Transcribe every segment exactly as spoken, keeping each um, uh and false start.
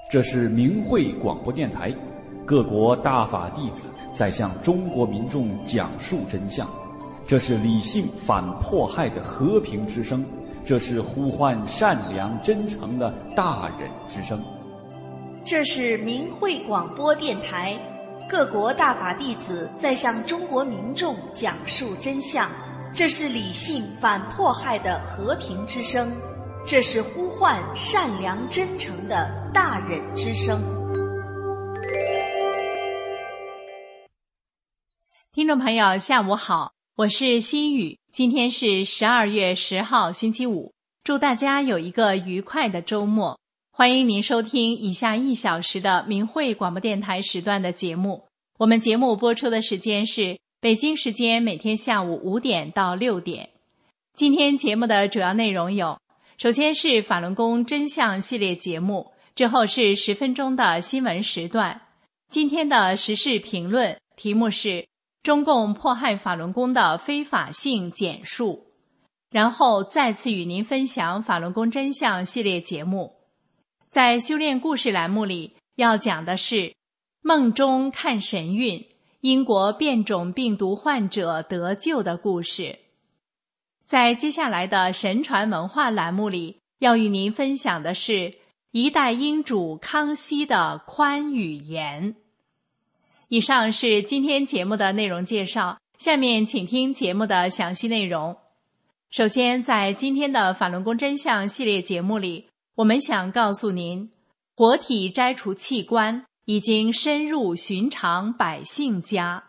这是明慧广播电台，各国大法弟子在向中国民众讲述真相。这是理性反迫害的和平之声，这是呼唤善良真诚的大忍之声。 这是明慧广播电台，各国大法弟子在向中国民众讲述真相。这是理性反迫害的和平之声，这是呼唤善良真诚的大忍之声。 听众朋友下午好，我是心雨，今天是十二月十号星期五，祝大家有一个愉快的周末。欢迎您收听以下一小时的明慧广播电台时段的节目。我们节目播出的时间是北京时间每天下午五点到六点。今天节目的主要内容有：首先是法轮功真相系列节目，之后是十分钟的新闻时段。今天的时事评论题目是中共迫害法轮功的非法性简述，然后再次与您分享法轮功真相系列节目。在修炼故事栏目里要讲的是梦中看神韵，英国变种病毒患者得救的故事。在接下来的神传文化栏目里要与您分享的是一代英主康熙的宽与严。以上是今天节目的内容介绍，下面请听节目的详细内容。首先，在今天的法轮功真相系列节目里，我们想告诉您，活体摘除器官已经深入寻常百姓家。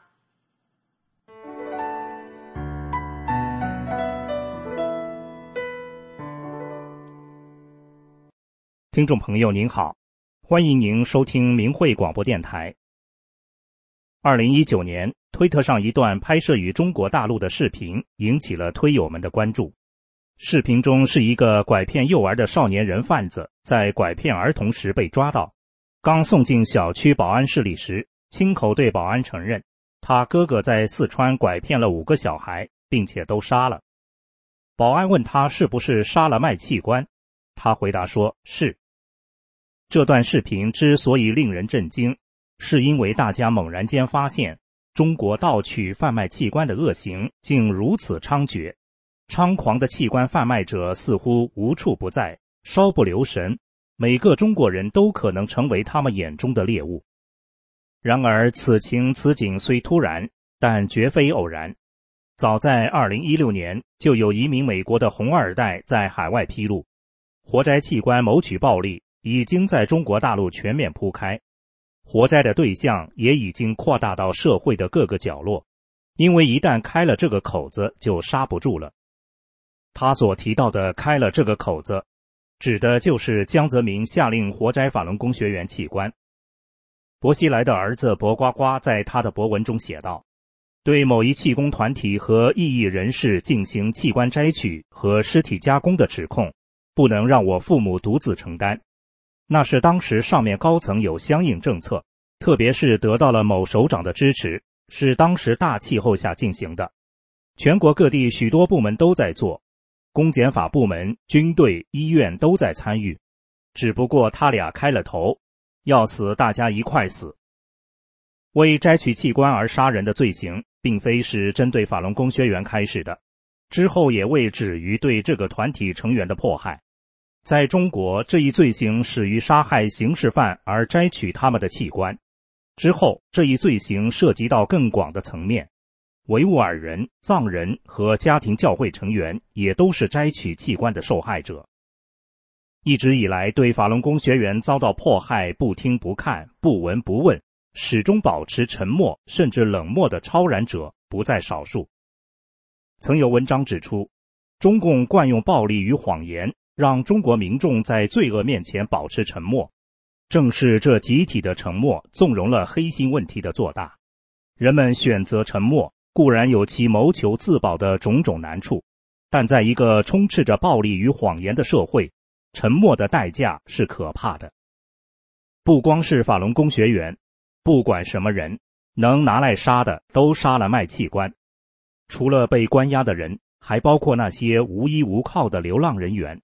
听众朋友您好，欢迎您收听明慧广播电台。二零一九年，推特上一段拍摄于中国大陆的视频引起了推友们的关注。视频中是一个拐骗幼儿的少年人贩子在拐骗儿童时被抓到，刚送进小区保安室里时，亲口对保安承认他哥哥在四川拐骗了五个小孩，并且都杀了。保安问他是不是杀了卖器官，他回答说是。这段视频之所以令人震惊，是因为大家猛然间发现中国盗取贩卖器官的恶行竟如此猖獗，猖狂的器官贩卖者似乎无处不在，稍不留神，每个中国人都可能成为他们眼中的猎物。然而此情此景虽突然，但绝非偶然。早在二零一六年，就有一名美国的红二代在海外披露，活摘器官谋取暴利已经在中国大陆全面铺开，活摘的对象也已经扩大到社会的各个角落，因为一旦开了这个口子就刹不住了。他所提到的开了这个口子，指的就是江泽民下令活摘法轮功学员器官。薄熙来的儿子薄瓜瓜在他的博文中写道，对某一气功团体和异议人士进行器官摘取和尸体加工的指控，不能让我父母独自承担。那是当时上面高层有相应政策，特别是得到了某首长的支持，是当时大气候下进行的。全国各地许多部门都在做，公检法部门、军队、医院都在参与，只不过他俩开了头，要死大家一块死。为摘取器官而杀人的罪行，并非是针对法轮功学员开始的，之后也未止于对这个团体成员的迫害。在中国，这一罪行始于杀害刑事犯而摘取他们的器官，之后这一罪行涉及到更广的层面，维吾尔人、藏人和家庭教会成员也都是摘取器官的受害者。一直以来对法轮功学员遭到迫害不听不看、不闻不问，始终保持沉默甚至冷漠的超然者不在少数。曾有文章指出，中共惯用暴力与谎言，让中国民众在罪恶面前保持沉默，正是这集体的沉默纵容了黑心问题的做大。人们选择沉默，固然有其谋求自保的种种难处，但在一个充斥着暴力与谎言的社会，沉默的代价是可怕的。不光是法轮功学员，不管什么人，能拿来杀的都杀了卖器官。除了被关押的人，还包括那些无依无靠的流浪人员，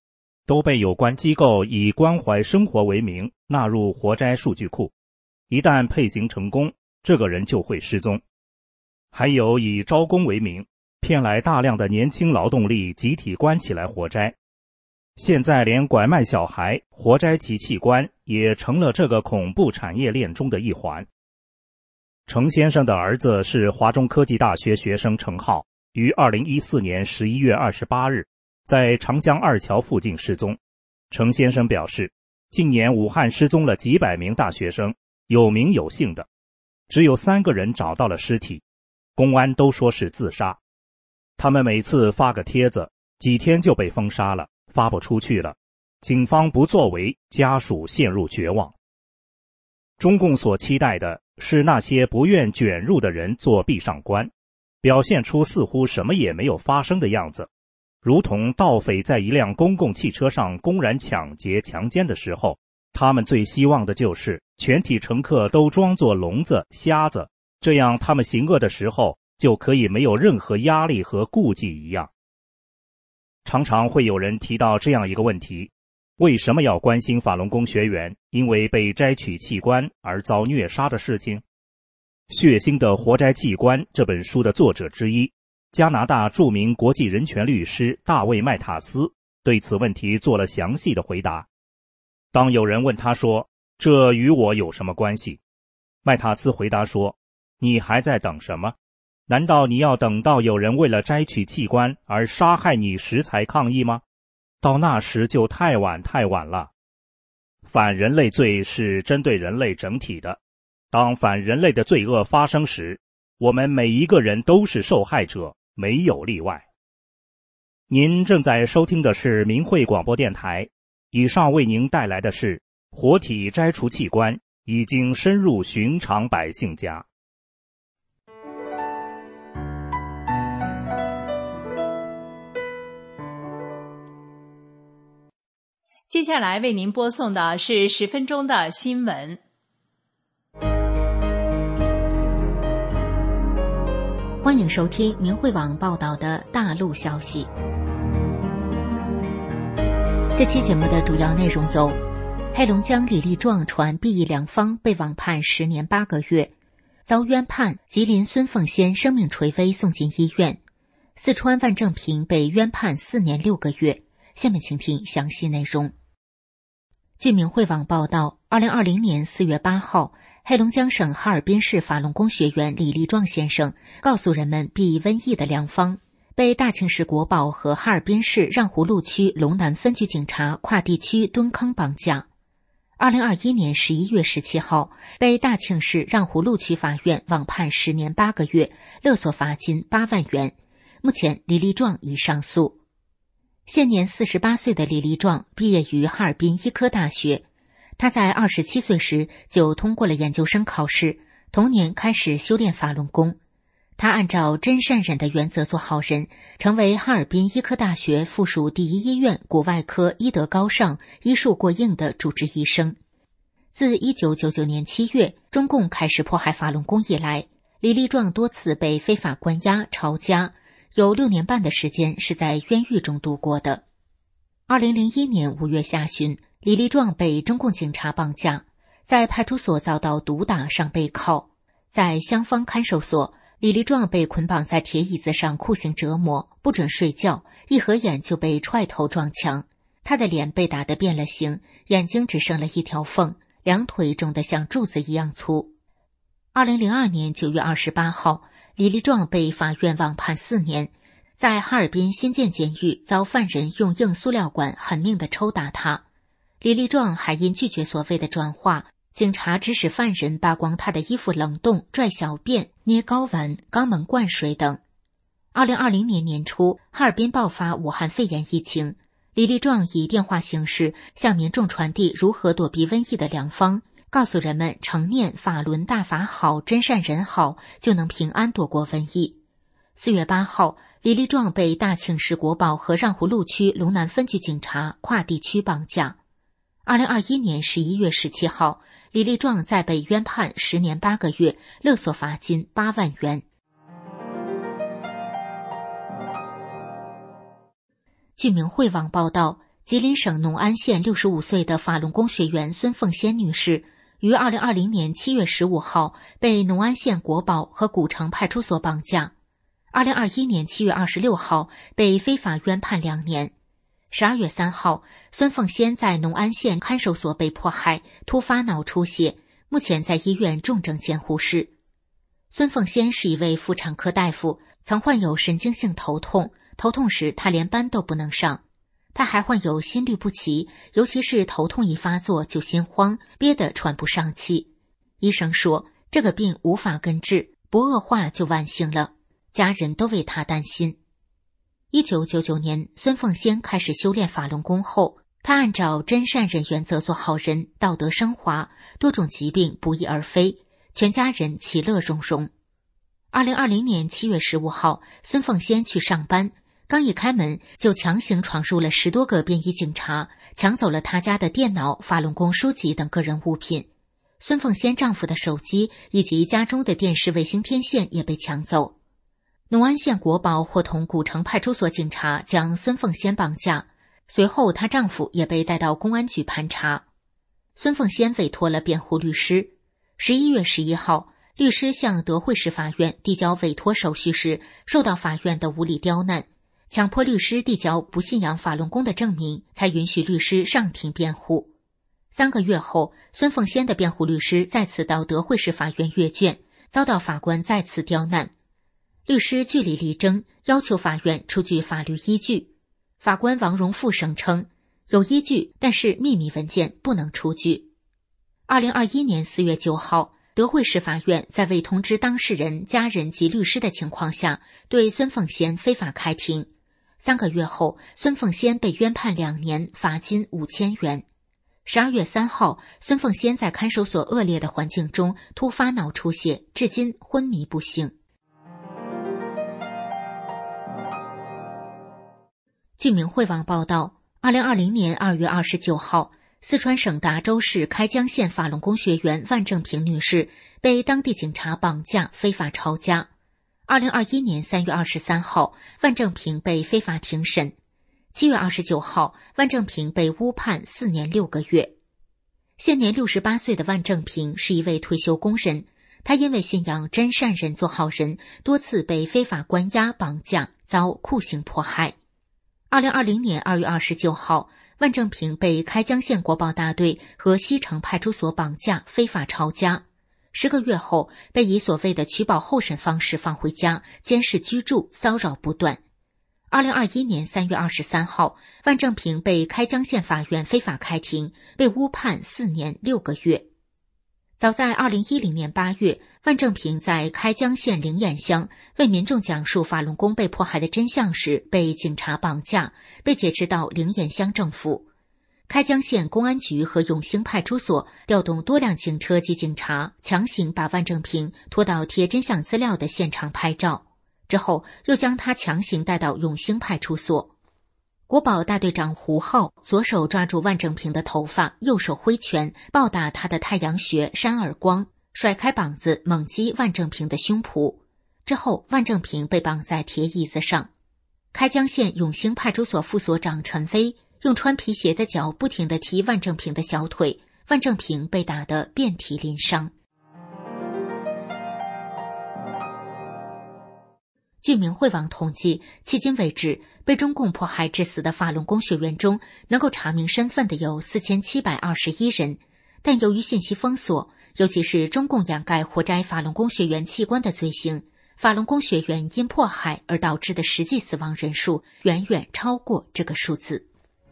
都被有关机构以关怀生活为名纳入活摘数据库，一旦配型成功，这个人就会失踪。还有以招工为名，骗来大量的年轻劳动力集体关起来活摘。现在连拐卖小孩、活摘其器官也成了这个恐怖产业链中的一环。程先生的儿子是华中科技大学学生程浩，于二零一四年十一月二十八日在长江二桥附近失踪。程先生表示，近年武汉失踪了几百名大学生，有名有姓的，只有三个人找到了尸体，公安都说是自杀。他们每次发个帖子，几天就被封杀了，发不出去了，警方不作为，家属陷入绝望。中共所期待的是那些不愿卷入的人做壁上观，表现出似乎什么也没有发生的样子，如同盗匪在一辆公共汽车上公然抢劫强奸的时候，他们最希望的就是全体乘客都装作聋子瞎子，这样他们行恶的时候就可以没有任何压力和顾忌一样。常常会有人提到这样一个问题，为什么要关心法轮功学员因为被摘取器官而遭虐杀的事情？血腥的活摘器官这本书的作者之一，加拿大著名国际人权律师大卫·麦塔斯对此问题做了详细的回答。当有人问他说，这与我有什么关系？麦塔斯回答说，你还在等什么？难道你要等到有人为了摘取器官而杀害你时才抗议吗？到那时就太晚太晚了。反人类罪是针对人类整体的，当反人类的罪恶发生时，我们每一个人都是受害者，没有例外。您正在收听的是明慧广播电台，以上为您带来的是活体摘除器官已经深入寻常百姓家。 接下来为您播送的是十分钟的新闻。 欢迎收听明慧网报道的大陆消息。这期节目的主要内容有：黑龙江李立壮传毕义良方被网判十年八个月，遭冤判；吉林孙凤仙生命垂危送进医院；四川万正平被冤判四年六个月。下面请听详细内容。据明慧网报道，二零二零年四月八号，黑龙江省哈尔滨市法轮功学员李立壮先生告诉人们避瘟疫的良方，被大庆市国保和哈尔滨市让胡路区龙南分局警察跨地区蹲坑绑架。二零二一年十一月十七号，被大庆市让胡路区法院网判十年八个月，勒索罚金八万元。目前李立壮已上诉。现年四十八岁的李立壮毕业于哈尔滨医科大学，他在二十七岁时就通过了研究生考试，同年开始修炼法轮功。他按照真善忍的原则做好人，成为哈尔滨医科大学附属第一医院骨外科医德高尚、医术过硬的主治医生。自一九九九年七月中共开始迫害法轮功以来，李立壮多次被非法关押抄家，有六年半的时间是在冤狱中度过的。二零零一年五月下旬，李立壮被中共警察绑架，在派出所遭到毒打上背铐。在襄方看守所，李立壮被捆绑在铁椅子上酷刑折磨，不准睡觉，一合眼就被踹头撞墙。他的脸被打得变了形，眼睛只剩了一条缝，两腿肿得像柱子一样粗。二零零二年九月二十八号，李立壮被法院网判四年，在哈尔滨新建监狱遭犯人用硬塑料管狠命地抽打他。李立壮还因拒绝所谓的转化，警察指使犯人扒光他的衣服冷冻、拽小便、捏睾丸、肛门灌水等。二零二零年年初，哈尔滨爆发武汉肺炎疫情，李立壮以电话形式向民众传递如何躲避瘟疫的良方，告诉人们常念法轮大法好，真善人好，就能平安躲过瘟疫。四月八号，李立壮被大庆市国保和让胡路区龙南分局警察跨地区绑架。二零二一年十一月十七号，李立壮再被冤判十年八个月，勒索罚金八万元。据明慧网报道， 吉林省农安县六十五岁的法轮功学员孙凤仙女士，于二零二零年七月十五号被农安县国保和古城派出所绑架，二零二一年七月二十六号被非法冤判两年。十二月三号，孙凤仙在农安县看守所被迫害，突发脑出血，目前在医院重症监护室。孙凤仙是一位妇产科大夫，曾患有神经性头痛，头痛时她连班都不能上。她还患有心律不齐，尤其是头痛一发作就心慌，憋得喘不上气。医生说这个病无法根治，不恶化就万幸了，家人都为她担心。一九九九年，孙凤仙开始修炼法轮功后，她按照真善忍原则做好人，道德升华，多种疾病不翼而飞，全家人其乐融融。二零二零年七月十五号，孙凤仙去上班，刚一开门就强行闯入了十多个便衣警察，抢走了他家的电脑、法轮功书籍等个人物品。孙凤仙丈夫的手机以及家中的电视卫星天线也被抢走。农安县国保伙同古城派出所警察将孙凤仙绑架，随后她丈夫也被带到公安局盘查。孙凤仙委托了辩护律师。十一月十一号，律师向德惠市法院递交委托手续时，受到法院的无理刁难，强迫律师递交不信仰法轮功的证明，才允许律师上庭辩护。三个月后，孙凤仙的辩护律师再次到德惠市法院阅卷，遭到法官再次刁难。律师据理力争，要求法院出具法律依据。法官王荣富声称有依据，但是秘密文件不能出具。二零二一年四月九号，德惠市法院在未通知当事人、家人及律师的情况下，对孙凤仙非法开庭。三个月后，孙凤仙被冤判两年，罚金五千元。十二月三号，孙凤仙在看守所恶劣的环境中突发脑出血，至今昏迷不醒。据明慧网报道，二零二零年二月二十九号，四川省达州市开江县法轮功学员万正平女士被当地警察绑架，非法抄家。二零二一年三月二十三号，万正平被非法庭审。七月二十九号，万正平被误判四年六个月。现年六十八岁的万正平是一位退休工人，他因为信仰真善忍做好人，多次被非法关押绑架，遭酷刑迫害。二零二零年二月二十九号，万正平被开江县国保大队和西城派出所绑架，非法抄家。十个月后，被以所谓的取保候审方式放回家，监视居住，骚扰不断。二零二一年三月二十三号，万正平被开江县法院非法开庭，被误判四年六个月。早在二零一零年八月，万正平在开江县灵岩乡为民众讲述法轮功被迫害的真相时，被警察绑架，被解职到灵岩乡政府。开江县公安局和永兴派出所调动多辆警车及警察，强行把万正平拖到贴真相资料的现场拍照，之后又将他强行带到永兴派出所。国保大队长胡浩左手抓住万正平的头发，右手挥拳暴打他的太阳穴、扇耳光，甩开膀子猛击万正平的胸脯。之后，万正平被绑在铁椅子上。开江县永兴派出所副所长陈飞用穿皮鞋的脚不停地踢万正平的小腿，万正平被打得遍体鳞伤。据明慧网统计，迄今为止，被中共迫害致死的法轮功学员中，能够查明身份的有四千七百二十一人，但由于信息封锁，尤其是中共掩盖活摘法轮功学员器官的罪行，法轮功学员因迫害而导致的实际死亡人数远远超过这个数字。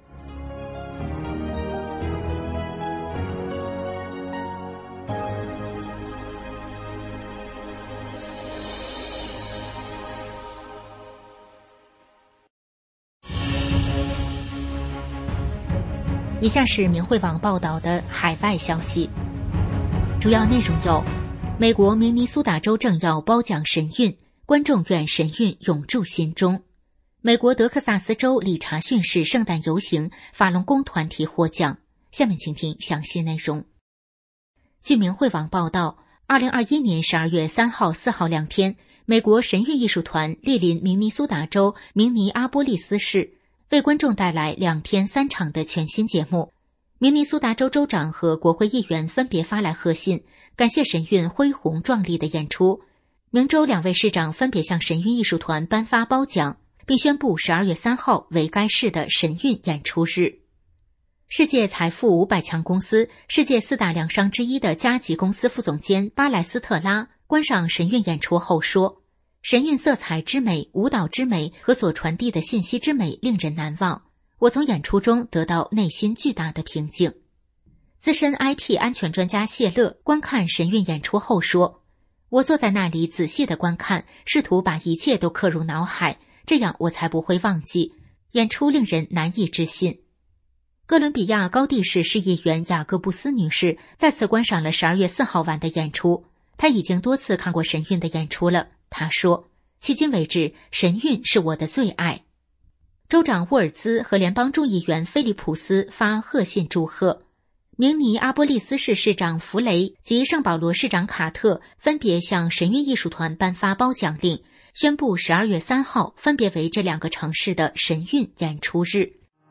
以下是明慧网报道的海外消息，主要内容有：美国明尼苏达州政要褒奖神韵，观众愿神韵永驻心中；美国德克萨斯州理查逊市圣诞游行，法轮功团体获奖。下面请听详细内容。据明慧网报道，二零二一年十二月三号、四号两天，美国神韵艺术团莅临明尼苏达州明尼阿波利斯市，为为观众带来两天三场的全新节目。明尼苏达州州长和国会议员分别发来贺信，感谢神韵恢宏壮丽的演出。明州两位市长分别向神韵艺术团颁发褒奖，并宣布十二月三号为该市的神韵演出日。世界财富五百强公司、世界四大粮商之一的嘉吉公司副总监巴莱斯特拉观赏神韵演出后说，神韵色彩之美、舞蹈之美和所传递的信息之美令人难忘，我从演出中得到内心巨大的平静。资深 I T 安全专家谢勒观看神韵演出后说，我坐在那里仔细地观看，试图把一切都刻入脑海，这样我才不会忘记。演出令人难以置信。哥伦比亚高地市市议员雅各布斯女士再次观赏了十二月四号晚的演出，她已经多次看过神韵的演出了。她说，迄今为止，神韵是我的最爱。州长沃尔兹和联邦众议员菲利普斯发贺信祝贺。明尼阿波利斯市市长弗雷及圣保罗市长卡特分别向神韵艺术团颁发褒奖令，宣布十二月三号分别为这两个城市的神韵演出日。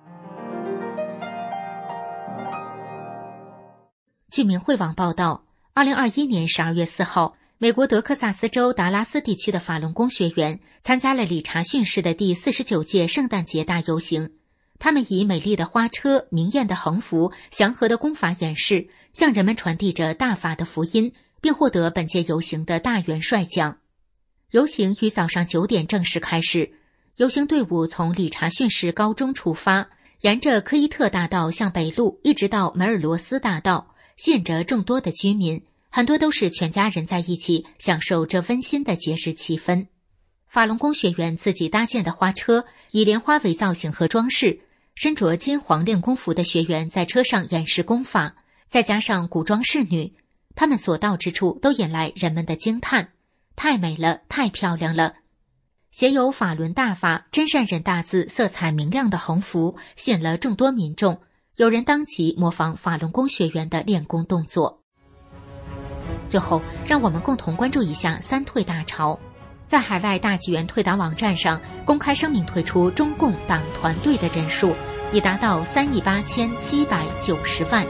据明慧网报道，二零二一年十二月四号，美国德克萨斯州达拉斯地区的法轮功学员参加了理查逊市的第四十九届圣诞节大游行。他们以美丽的花车、明艳的横幅、祥和的功法演示，向人们传递着大法的福音，并获得本届游行的大元帅奖。游行于早上九点正式开始，游行队伍从理查逊市高中出发，沿着科伊特大道向北路，一直到梅尔罗斯大道，吸引着众多的居民，很多都是全家人在一起享受这温馨的节日气氛。法轮功学员自己搭建的花车以莲花为造型和装饰，身着金黄练功服的学员在车上演示功法，再加上古装侍女，他们所到之处都引来人们的惊叹，太美了，太漂亮了。写有法轮大法真善忍大字色彩明亮的横幅吸引了众多民众，有人当即模仿法轮功学员的练功动作。最后，让我们共同关注一下三退大潮。在海外大纪元退党网站上公开声明退出中共党团队的人数已达到三亿八千七百九十万。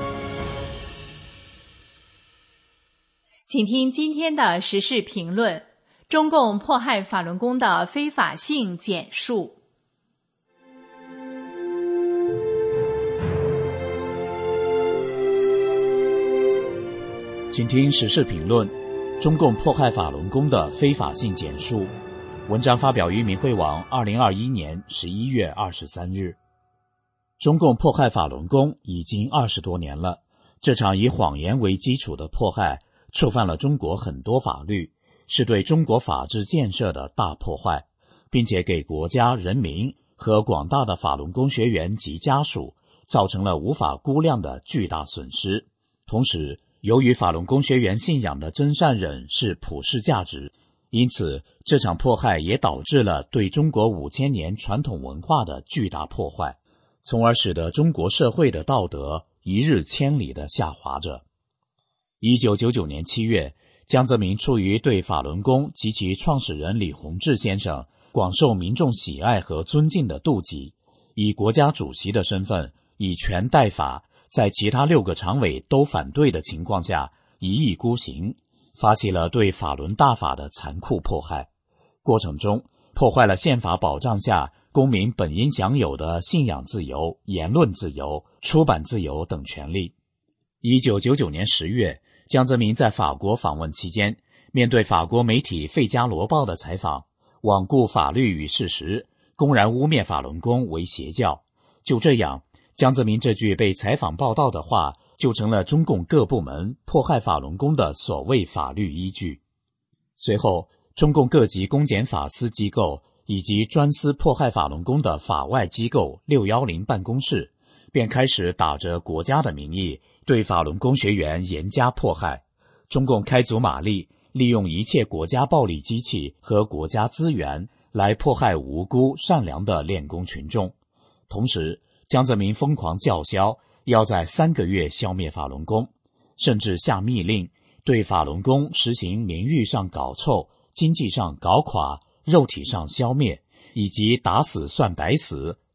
请听今天的时事评论：中共迫害法轮功的非法性简述。 请听时事评论：中共迫害法轮功的非法性简述。文章发表于明慧网二零二一年十一月二十三日。中共迫害法轮功已经二十多年了，这场以谎言为基础的迫害触犯了中国很多法律，是对中国法治建设的大破坏，并且给国家、人民和广大的法轮功学员及家属造成了无法估量的巨大损失。同时，由于法轮功学员信仰的真善忍是普世价值，因此这场迫害也导致了对中国五千年传统文化的巨大破坏，从而使得中国社会的道德一日千里地下滑着。一九九九年七月，江泽民出于对法轮功及其创始人李洪志先生广受民众喜爱和尊敬的妒忌，以国家主席的身份以权代法，在其他六个常委都反对的情况下一意孤行，发起了对法轮大法的残酷迫害，过程中破坏了宪法保障下公民本应享有的信仰自由、言论自由、出版自由等权利。一九九九年十月，江泽民在法国访问期间，面对法国媒体《费加罗报》的采访，罔顾法律与事实，公然污蔑法轮功为邪教。就这样，江泽民这句被采访报道的话就成了中共各部门迫害法轮功的所谓法律依据。随后，中共各级公检法司机构以及专司迫害法轮功的法外机构六一零办公室便开始打着国家的名义对法轮功学员严加迫害。中共开足马力，利用一切国家暴力机器和国家资源来迫害无辜善良的练功群众。同时，江泽民疯狂叫嚣要在三个月消灭法轮功，甚至下密令对法轮功实行名誉上搞臭、经济上搞垮、肉体上消灭，以及打死算白死、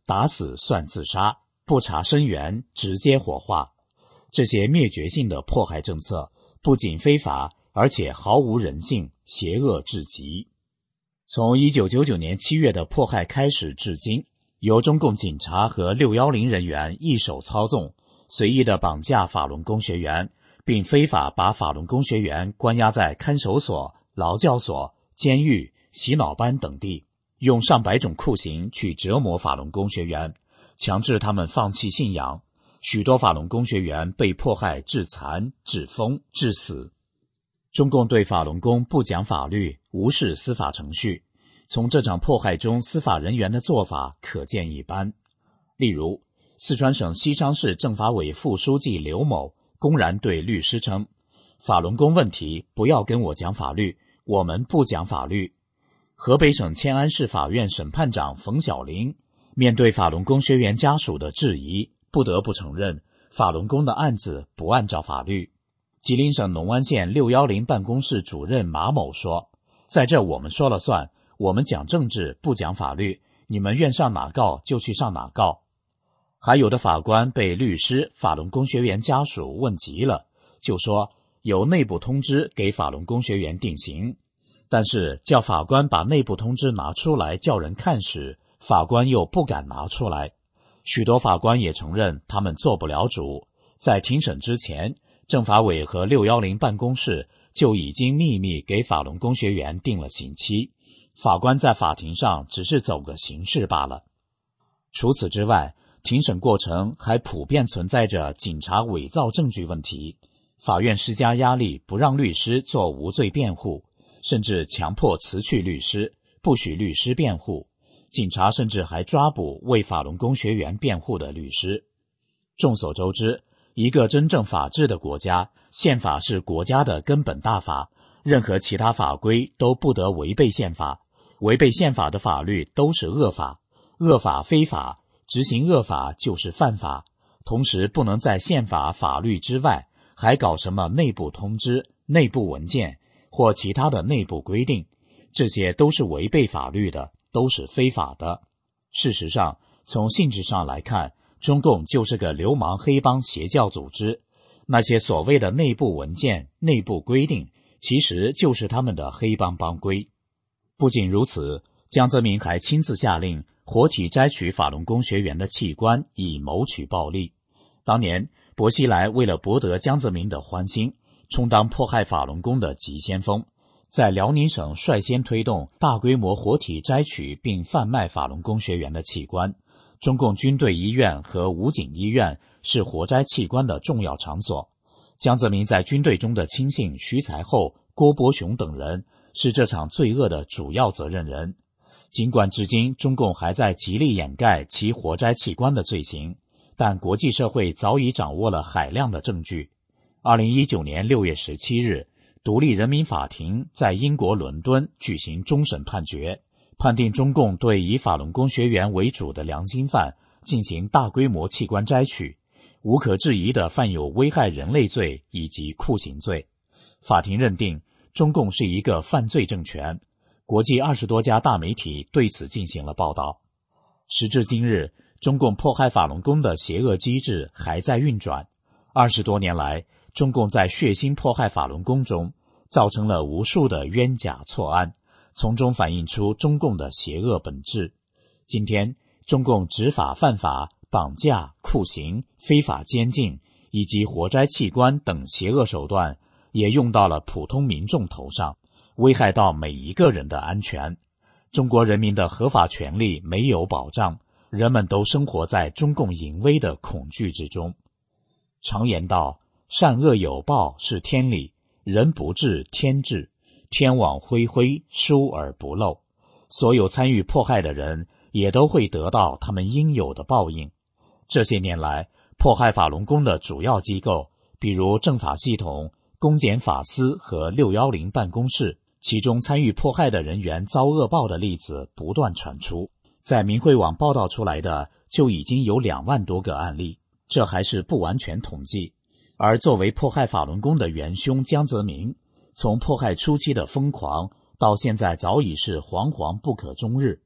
打死算自杀，不查生源直接火化。这些灭绝性的迫害政策不仅非法，而且毫无人性，邪恶至极。从一九九九年七月的迫害开始至今，由中共警察和六一零人员一手操纵，随意地绑架法轮功学员，并非法把法轮功学员关押在看守所、劳教所、监狱、洗脑班等地，用上百种酷刑去折磨法轮功学员，强制他们放弃信仰。许多法轮功学员被迫害致残、致疯、致死。中共对法轮功不讲法律，无视司法程序，从这场迫害中司法人员的做法可见一斑。例如，四川省西昌市政法委副书记刘某公然对律师称，法轮功问题不要跟我讲法律，我们不讲法律。河北省迁安市法院审判长冯小林面对法轮功学员家属的质疑，不得不承认法轮功的案子不按照法律。吉林省农安县六一零办公室主任马某说，在这我们说了算，我们讲政治不讲法律，你们愿上哪告就去上哪告。还有的法官被律师、法轮功学员家属问急了，就说有内部通知给法轮功学员定刑，但是叫法官把内部通知拿出来叫人看时，法官又不敢拿出来。许多法官也承认他们做不了主，在庭审之前，政法委和六一零办公室就已经秘密给法轮功学员定了刑期，法官在法庭上只是走个形式罢了。除此之外，庭审过程还普遍存在着警察伪造证据问题，法院施加压力不让律师做无罪辩护，甚至强迫辞去律师，不许律师辩护。警察甚至还抓捕为法轮功学员辩护的律师。众所周知，一个真正法治的国家，宪法是国家的根本大法，任何其他法规都不得违背宪法，违背宪法的法律都是恶法，恶法非法，执行恶法就是犯法。同时不能在宪法法律之外还搞什么内部通知、内部文件或其他的内部规定，这些都是违背法律的，都是非法的。事实上，从性质上来看，中共就是个流氓黑帮邪教组织，那些所谓的内部文件、内部规定，其实就是他们的黑帮帮规。不仅如此，江泽民还亲自下令活体摘取法轮功学员的器官，以谋取暴利。当年，薄熙来为了博得江泽民的欢心，充当迫害法轮功的急先锋，在辽宁省率先推动大规模活体摘取并贩卖法轮功学员的器官。中共军队医院和武警医院是活摘器官的重要场所。江泽民在军队中的亲信徐才厚、郭伯雄等人是这场罪恶的主要责任人。尽管至今中共还在极力掩盖其活摘器官的罪行，但国际社会早已掌握了海量的证据。二零一九年六月十七日，独立人民法庭在英国伦敦举行终审判决，判定中共对以法轮功学员为主的良心犯进行大规模器官摘取，无可置疑地犯有危害人类罪以及酷刑罪。法庭认定中共是一个犯罪政权，国际二十多家大媒体对此进行了报道。时至今日，中共迫害法轮功的邪恶机制还在运转。二十多年来，中共在血腥迫害法轮功中造成了无数的冤假错案，从中反映出中共的邪恶本质。今天，中共执法犯法、绑架、酷刑、非法监禁以及活摘器官等邪恶手段也用到了普通民众头上，危害到每一个人的安全。中国人民的合法权利没有保障，人们都生活在中共淫威的恐惧之中。常言道，善恶有报是天理，人不治天治，天网恢恢，疏而不漏。所有参与迫害的人也都会得到他们应有的报应。这些年来，迫害法轮功的主要机构，比如政法系统、公检法司和六一零办公室，其中参与迫害的人员遭恶报的例子不断传出。在明慧网报道出来的就已经有两万多个案例，这还是不完全统计。而作为迫害法轮功的元凶江泽民，从迫害初期的疯狂到现在早已是惶惶不可终日。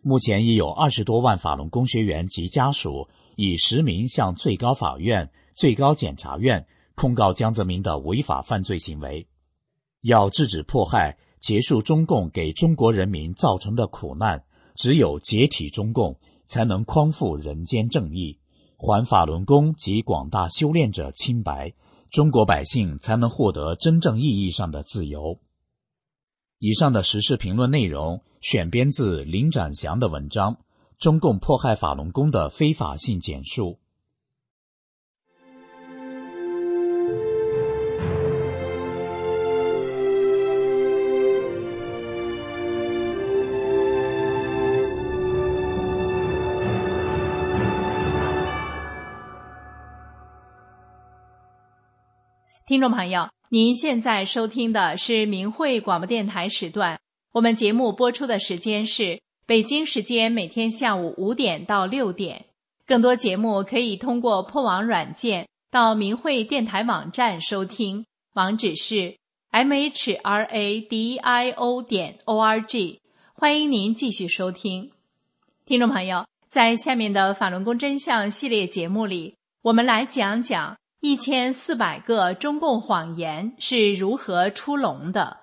目前已有二十多万法轮功学员及家属已实名向最高法院、最高检察院控告江泽民的违法犯罪行为。要制止迫害，结束中共给中国人民造成的苦难，只有解体中共，才能匡复人间正义，还法轮功及广大修炼者清白，中国百姓才能获得真正意义上的自由。以上的时事评论内容选编自林展祥的文章《中共迫害法轮功的非法性简述》。 听众朋友，您现在收听的是明慧广播电台时段，我们节目播出的时间是北京时间每天下午五点到六点。更多节目可以通过破网软件到明慧电台网站收听，网址是 m h r a d i o 点 o r g。 欢迎您继续收听。听众朋友，在下面的法轮功真相系列节目里，我们来讲讲一千四百个中共谎言是如何出笼的。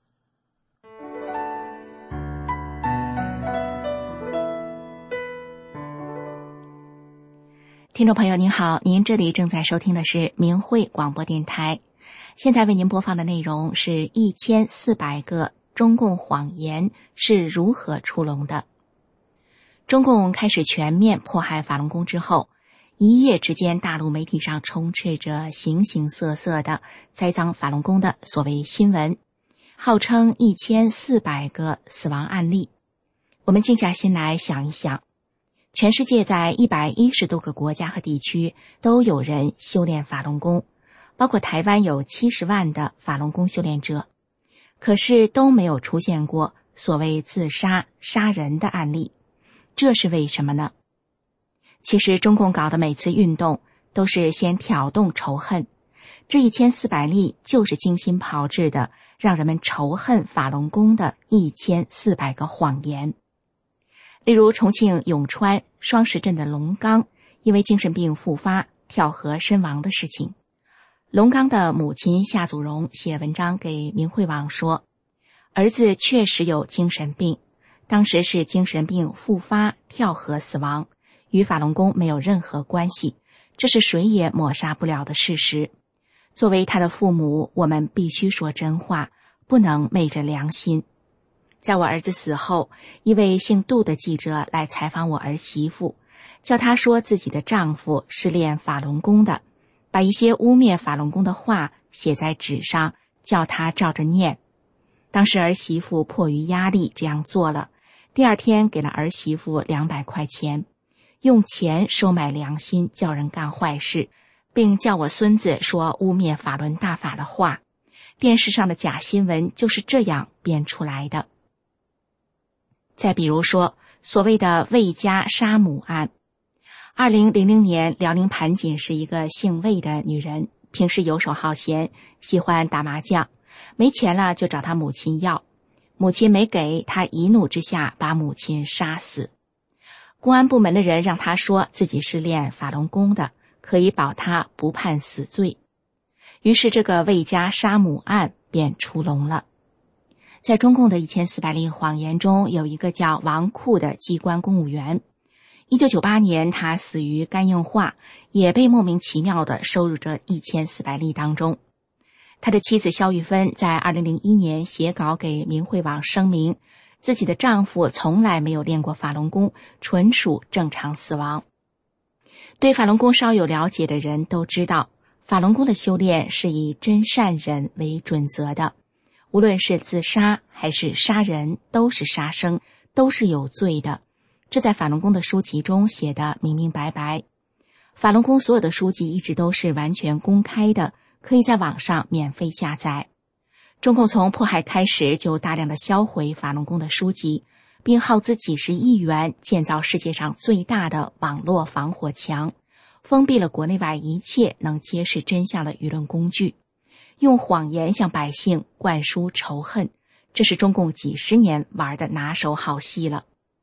听众朋友您好，您这里正在收听的是明慧广播电台，现在为您播放的内容是一千四百个中共谎言是如何出笼的。中共开始全面迫害法轮功之后，一夜之间大陆媒体上充斥着形形色色的栽赃法轮功的所谓新闻，号称一千四百个死亡案例。我们静下心来想一想，全世界在一百一十多个国家和地区都有人修炼法轮功，包括台湾有七十万的法轮功修炼者，可是都没有出现过所谓自杀杀人的案例，这是为什么呢？其实中共搞的每次运动都是先挑动仇恨，这一千四百例就是精心炮制的让人们仇恨法轮功的一千四百个谎言。例如重庆永川双石镇的龙刚因为精神病复发跳河身亡的事情，龙刚的母亲夏祖荣写文章给明慧网说，儿子确实有精神病，当时是精神病复发跳河死亡，与法轮功没有任何关系，这是谁也抹杀不了的事实。作为他的父母，我们必须说真话，不能昧着良心。在我儿子死后，一位姓杜的记者来采访我儿媳妇，叫她说自己的丈夫是练法轮功的，把一些污蔑法轮功的话写在纸上，叫她照着念。当时儿媳妇迫于压力这样做了，第二天给了儿媳妇两百块钱，用钱收买良心，叫人干坏事，并叫我孙子说污蔑法轮大法的话。电视上的假新闻就是这样编出来的。再比如说所谓的魏家杀母案，二零零零年辽宁盘锦是一个姓魏的女人，平时游手好闲，喜欢打麻将，没钱了就找她母亲要，母亲没给，她一怒之下把母亲杀死。公安部门的人让她说自己是练法轮功的，可以保她不判死罪。于是这个魏家杀母案便出笼了。在中共的一千四百例谎言中，有一个叫王库的机关公务员，一九九八年他死于肝硬化，也被莫名其妙地收入这一千四百例当中。他的妻子肖玉芬在二零零一年写稿给明慧网声明，自己的丈夫从来没有练过法轮功，纯属正常死亡。对法轮功稍有了解的人都知道，法轮功的修炼是以真善忍为准则的，无论是自杀还是杀人，都是杀生，都是有罪的。这在法轮功的书籍中写得明明白白。法轮功所有的书籍一直都是完全公开的，可以在网上免费下载。中共从迫害开始就大量的销毁法轮功的书籍，并耗资几十亿元建造世界上最大的网络防火墙，封闭了国内外一切能揭示真相的舆论工具，用谎言向百姓灌输仇恨，这是中共几十年玩的拿手好戏了。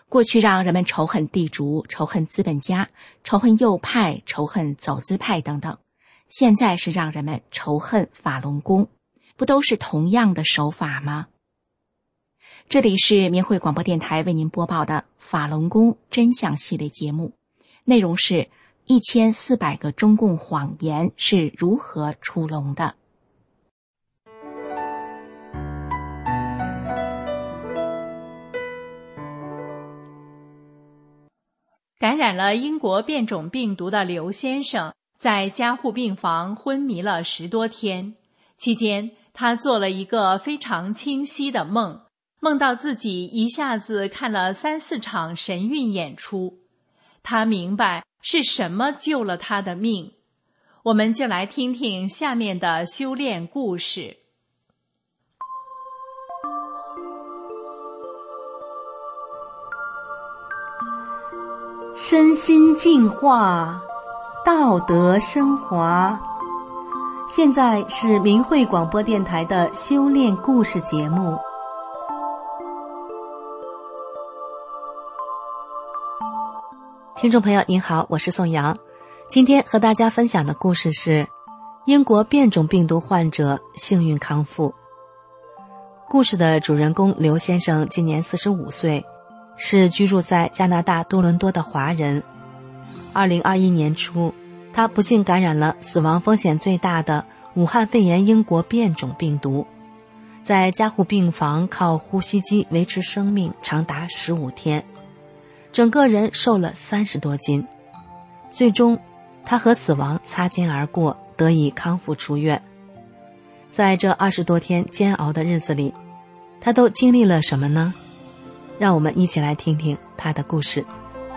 过去让人们仇恨地主、仇恨资本家、仇恨右派、仇恨走资派等等，现在是让人们仇恨法轮功，不都是同样的手法吗？这里是明慧广播电台为您播报的法轮功真相系列节目，内容是一千四百个中共谎言是如何出笼的。 感染了英国变种病毒的刘先生在加护病房昏迷了十多天，期间他做了一个非常清晰的梦，梦到自己一下子看了三四场神韵演出。他明白是什么救了他的命。我们就来听听下面的修炼故事。 身心净化，道德升华。现在是明慧广播电台的修炼故事节目。 听众朋友您好，我是宋阳。今天和大家分享的故事是英国变种病毒患者幸运康复。故事的主人公刘先生今年四十五岁，是居住在加拿大多伦多的华人。二零二一年初，他不幸感染了死亡风险最大的武汉肺炎英国变种病毒，在加护病房靠呼吸机维持生命长达十五天，整个人瘦了三十多斤。最终他和死亡擦肩而过，得以康复出院。在这二十多天煎熬的日子里，他都经历了什么呢？让我们一起来听听他的故事。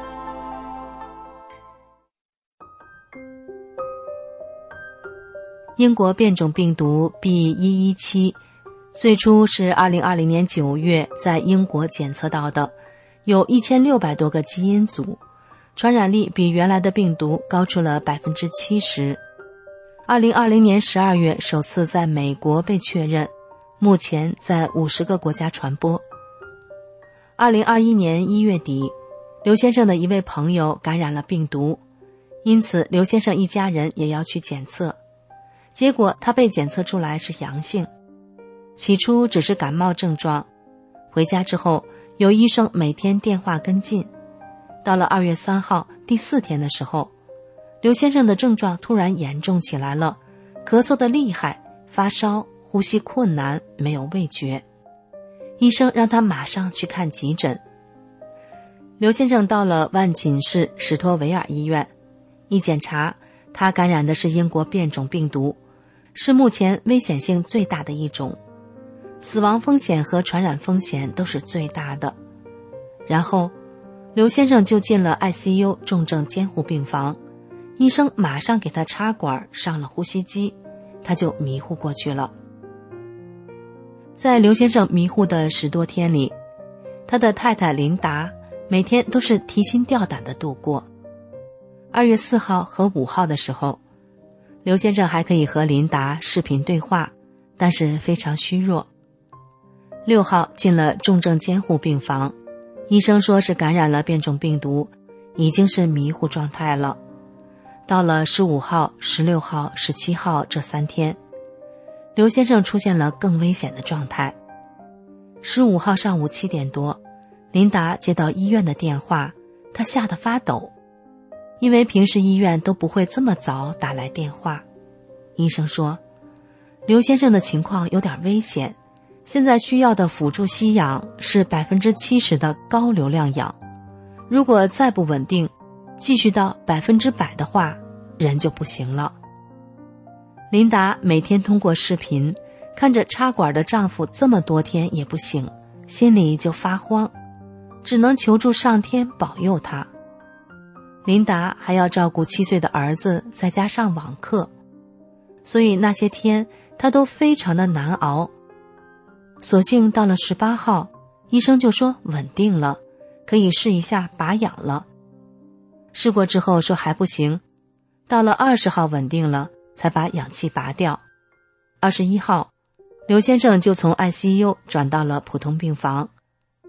英国变种病毒 B 一一七 最初是二零二零年九月在英国检测到的，有一千六百多个基因组，传染力比原来的病毒高出了 百分之七十。 二零二零年十二月首次在美国被确认，目前在五十个国家传播。二零二一年一月底，刘先生的一位朋友感染了病毒，因此刘先生一家人也要去检测。结果他被检测出来是阳性，起初只是感冒症状，回家之后由医生每天电话跟进。到了二月三号第四天的时候，刘先生的症状突然严重起来了，咳嗽得厉害，发烧，呼吸困难，没有味觉。医生让他马上去看急诊。刘先生到了万锦市史托维尔医院，一检查，他感染的是英国变种病毒，是目前危险性最大的一种，死亡风险和传染风险都是最大的。然后刘先生就进了 I C U 重症监护病房，医生马上给他插管，上了呼吸机，他就迷糊过去了。在刘先生迷糊的十多天里，他的太太琳达每天都是提心吊胆地度过。二月四号和五号的时候，刘先生还可以和琳达视频对话，但是非常虚弱。六号进了重症监护病房，医生说是感染了变种病毒，已经是迷糊状态了。到了十五号、十六号、十七号这三天，刘先生出现了更危险的状态。十五号上午七点多，琳达接到医院的电话，她吓得发抖，因为平时医院都不会这么早打来电话。医生说，刘先生的情况有点危险，现在需要的辅助吸氧是 百分之七十 的高流量氧，如果再不稳定，继续到百分之百的话，人就不行了。琳达每天通过视频看着插管的丈夫这么多天也不醒，心里就发慌，只能求助上天保佑他。琳达还要照顾七岁的儿子，在家上网课，所以那些天她都非常的难熬。所幸到了十八号，医生就说稳定了，可以试一下拔氧了。试过之后说还不行，到了二十号稳定了，才把氧气拔掉。二十一号，刘先生就从 I C U 转到了普通病房。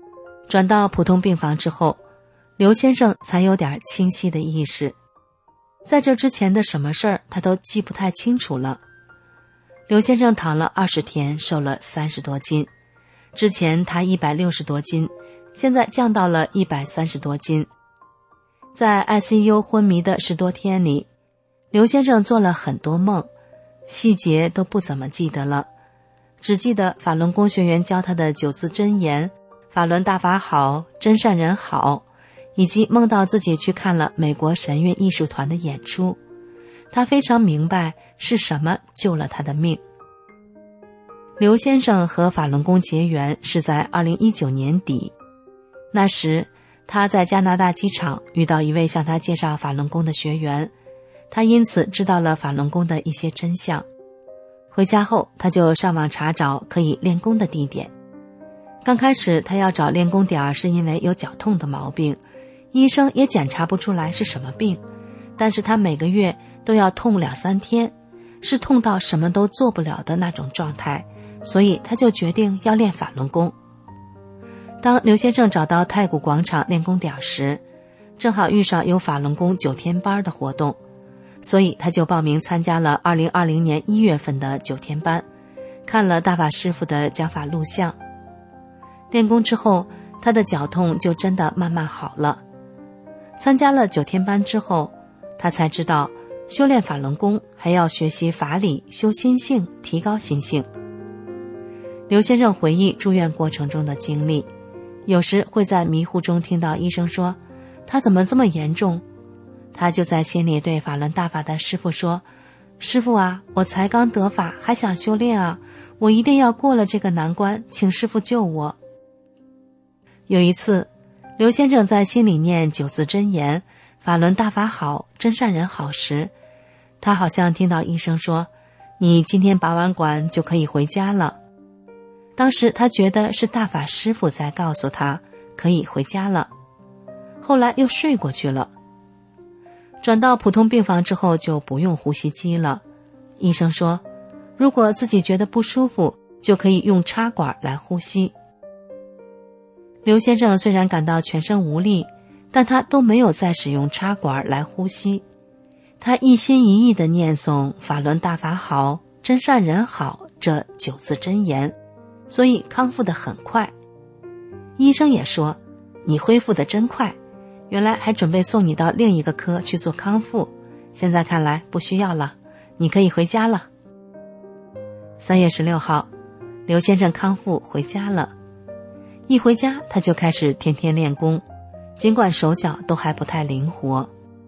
转到普通病房之后，刘先生才有点清晰的意识。在这之前的什么事儿他都记不太清楚了。刘先生躺了二十天，瘦了三十多斤。之前他一百六十多斤，现在降到了一百三十多斤。在 I C U 昏迷的十多天里，刘先生做了很多梦，细节都不怎么记得了，只记得法轮功学员教他的九字真言，法轮大法好，真善人好，以及梦到自己去看了美国神韵艺术团的演出。他非常明白是什么救了他的命。刘先生和法轮功结缘是在二零一九年底，那时他在加拿大机场遇到一位向他介绍法轮功的学员，他因此知道了法轮功的一些真相。回家后他就上网查找可以练功的地点。刚开始他要找练功点是因为有脚痛的毛病，医生也检查不出来是什么病，但是他每个月都要痛两三天，是痛到什么都做不了的那种状态，所以他就决定要练法轮功。当刘先生找到太古广场练功点时，正好遇上有法轮功九天班的活动，所以他就报名参加了二零二零年一月份的九天班，看了大法师父的讲法录像。练功之后，他的脚痛就真的慢慢好了。参加了九天班之后，他才知道修炼法轮功还要学习法理，修心性，提高心性。刘先生回忆住院过程中的经历，有时会在迷糊中听到医生说他怎么这么严重，他就在心里对法轮大法的师父说，师父啊，我才刚得法，还想修炼啊，我一定要过了这个难关，请师父救我。有一次，刘先生在心里念九字真言，法轮大法好，真善人好时，他好像听到医生说，你今天拔完管就可以回家了。当时他觉得是大法师父在告诉他可以回家了，后来又睡过去了。转到普通病房之后就不用呼吸机了，医生说如果自己觉得不舒服就可以用插管来呼吸。刘先生虽然感到全身无力，但他都没有再使用插管来呼吸，他一心一意地念诵法轮大法好，真善人好这九字真言，所以康复得很快。医生也说，你恢复得真快，原来还准备送你到另一个科去做康复，现在看来不需要了，你可以回家了。三月十六号，刘先生康复回家了。一回家他就开始天天练功，尽管手脚都还不太灵活。